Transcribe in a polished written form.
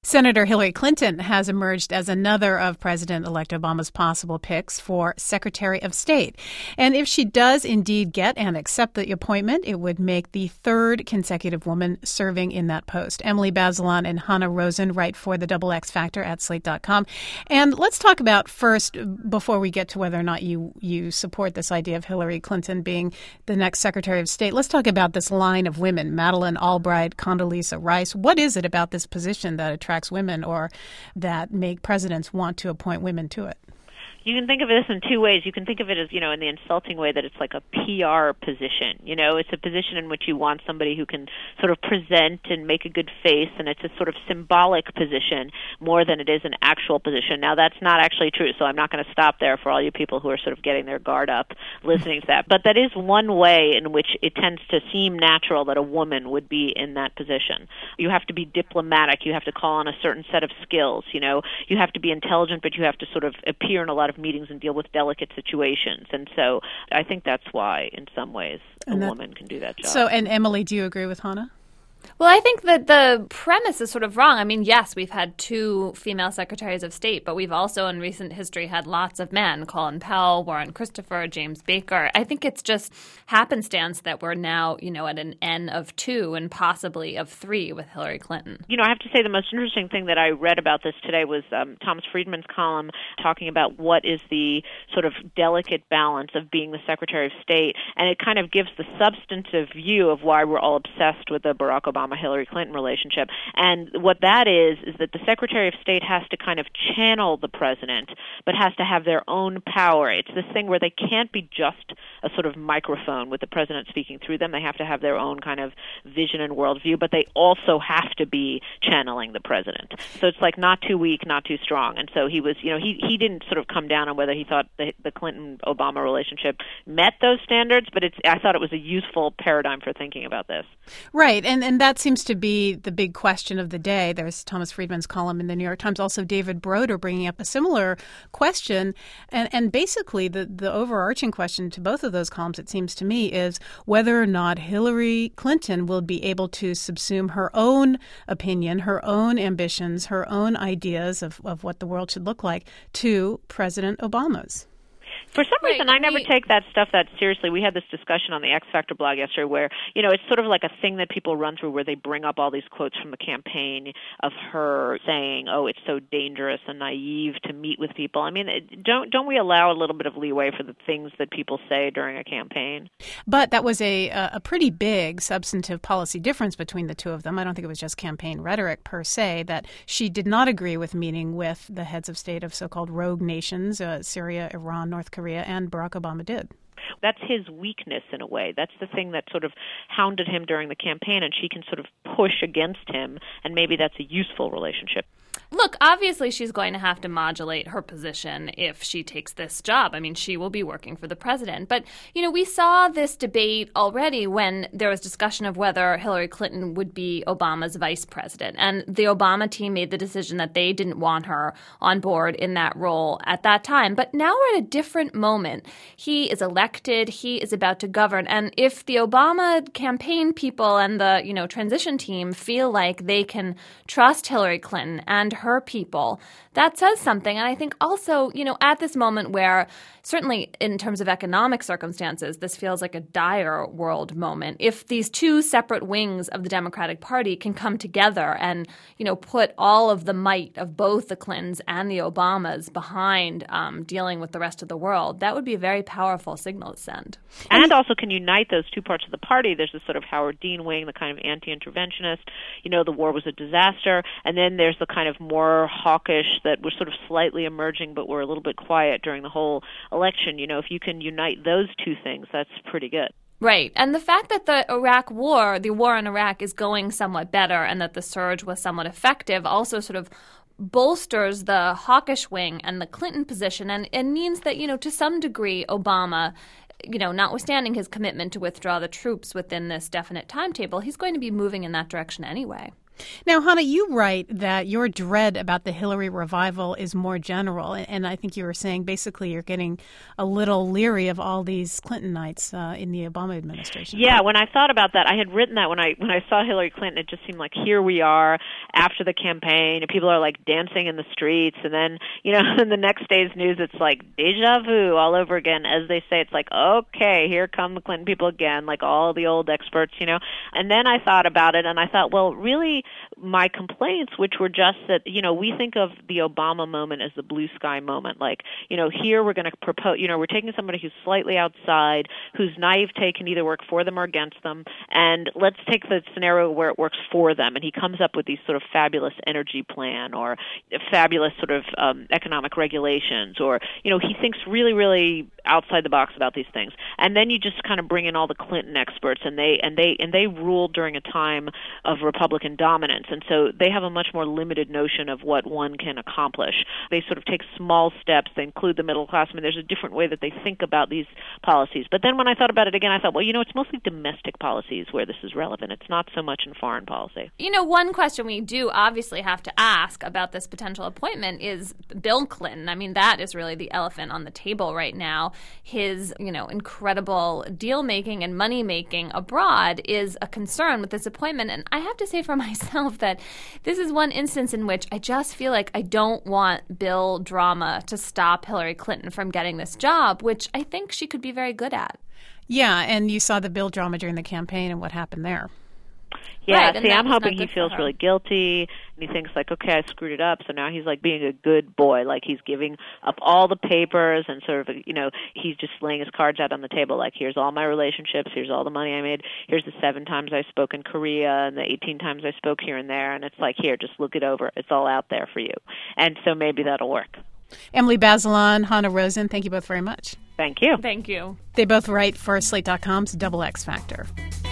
Senator Hillary Clinton has emerged as another of President-elect Obama's possible picks for Secretary of State. And if she does indeed get and accept the appointment, it would make the third consecutive woman serving in that post. Emily Bazelon and Hannah Rosen write for the Double X Factor at Slate.com. And let's talk about first, before we get to whether or not you support this idea of Hillary Clinton being the next Secretary of State, let's talk about this line of women, Madeleine Albright, Condoleezza Rice. What is it about this position that attracts women or that make presidents want to appoint women to it? You can think of this in two ways. You can think of it as, in the insulting way that it's like a PR position. It's a position in which you want somebody who can sort of present and make a good face, and it's a sort of symbolic position more than it is an actual position. Now, that's not actually true, so I'm not going to stop there for all you people who are sort of getting their guard up listening to that. But that is one way in which it tends to seem natural that a woman would be in that position. You have to be diplomatic. You have to call on a certain set of skills. You have to be intelligent, but you have to sort of appear in a lot of meetings and deal with delicate situations. And so I think that's why, in some ways, a woman can do that job. So, and Emily, do you agree with Hannah? Well, I think that the premise is sort of wrong. I mean, yes, we've had two female secretaries of state, but we've also in recent history had lots of men, Colin Powell, Warren Christopher, James Baker. I think it's just happenstance that we're now, at an N of 2 and possibly of 3 with Hillary Clinton. I have to say the most interesting thing that I read about this today was Thomas Friedman's column talking about what is the sort of delicate balance of being the Secretary of State, and it kind of gives the substantive view of why we're all obsessed with the Barack Obama-Hillary Clinton relationship. And what that is that the Secretary of State has to kind of channel the president, but has to have their own power. It's this thing where they can't be just a sort of microphone with the president speaking through them. They have to have their own kind of vision and worldview, but they also have to be channeling the president. So it's like not too weak, not too strong. And so he was, he didn't sort of come down on whether he thought the Clinton-Obama relationship met those standards, but I thought it was a useful paradigm for thinking about this. Right, and that seems to be the big question of the day. There's Thomas Friedman's column in the New York Times, also David Broder bringing up a similar question. And basically the overarching question to both of those columns, it seems to me, is whether or not Hillary Clinton will be able to subsume her own opinion, her own ambitions, her own ideas of what the world should look like to President Obama's. For some reason, I never take that stuff that seriously. We had this discussion on the X Factor blog yesterday where, it's sort of like a thing that people run through where they bring up all these quotes from the campaign of her saying, it's so dangerous and naive to meet with people. I mean, don't we allow a little bit of leeway for the things that people say during a campaign? But that was a pretty big substantive policy difference between the two of them. I don't think it was just campaign rhetoric per se, that she did not agree with meeting with the heads of state of so-called rogue nations, Syria, Iran, North Korea, and Barack Obama did. That's his weakness in a way. That's the thing that sort of hounded him during the campaign, and she can sort of push against him, and maybe that's a useful relationship. Look, obviously she's going to have to modulate her position if she takes this job. I mean, she will be working for the president. But, we saw this debate already when there was discussion of whether Hillary Clinton would be Obama's vice president. And the Obama team made the decision that they didn't want her on board in that role at that time. But now we're at a different moment. He is elected. He is about to govern. And if the Obama campaign people and the, transition team feel like they can trust Hillary Clinton and her people, that says something. And I think also, at this moment where certainly in terms of economic circumstances, this feels like a dire world moment. If these two separate wings of the Democratic Party can come together and, put all of the might of both the Clintons and the Obamas behind dealing with the rest of the world, that would be a very powerful signal to send. And also can unite those two parts of the party. There's this sort of Howard Dean wing, the kind of anti-interventionist, the war was a disaster. And then there's the kind of more hawkish that were sort of slightly emerging but were a little bit quiet during the whole election. If you can unite those two things, that's pretty good. Right. And the fact that the war in Iraq is going somewhat better and that the surge was somewhat effective also sort of bolsters the hawkish wing and the Clinton position and means that, to some degree, Obama, notwithstanding his commitment to withdraw the troops within this definite timetable, he's going to be moving in that direction anyway. Now, Hannah, you write that your dread about the Hillary revival is more general, and I think you were saying basically you're getting a little leery of all these Clintonites in the Obama administration. Yeah, when I thought about that, I had written that when I saw Hillary Clinton, it just seemed like here we are after the campaign, and people are like dancing in the streets, and then, in the next day's news, it's like deja vu all over again. As they say, it's like, okay, here come the Clinton people again, like all the old experts, And then I thought about it, and I thought, well, really, my complaints, which were just that, we think of the Obama moment as the blue sky moment. Like, here we're going to propose, we're taking somebody who's slightly outside, whose naivete can either work for them or against them, and let's take the scenario where it works for them. And he comes up with these sort of fabulous energy plan or fabulous sort of economic regulations, or, he thinks really, really outside the box about these things. And then you just kind of bring in all the Clinton experts, and they ruled during a time of Republican dominance. And so they have a much more limited notion of what one can accomplish. They sort of take small steps. They include the middle class. I mean, there's a different way that they think about these policies. But then when I thought about it again, I thought, well, it's mostly domestic policies where this is relevant. It's not so much in foreign policy. One question we do obviously have to ask about this potential appointment is Bill Clinton. I mean, that is really the elephant on the table right now. His, incredible deal-making and money-making abroad is a concern with this appointment. And I have to say for myself that this is one instance in which I just feel like I don't want Bill drama to stop Hillary Clinton from getting this job, which I think she could be very good at. Yeah, and you saw the Bill drama during the campaign and what happened there. Yeah, right, see, I'm hoping he feels really guilty, and he thinks like, okay, I screwed it up, so now he's like being a good boy, like he's giving up all the papers and sort of, he's just laying his cards out on the table, like here's all my relationships, here's all the money I made, here's the 7 times I spoke in Korea and the 18 times I spoke here and there, and it's like, here, just look it over, it's all out there for you. And so maybe that'll work. Emily Bazelon, Hannah Rosen, thank you both very much. Thank you. Thank you. They both write for Slate.com's Double X Factor.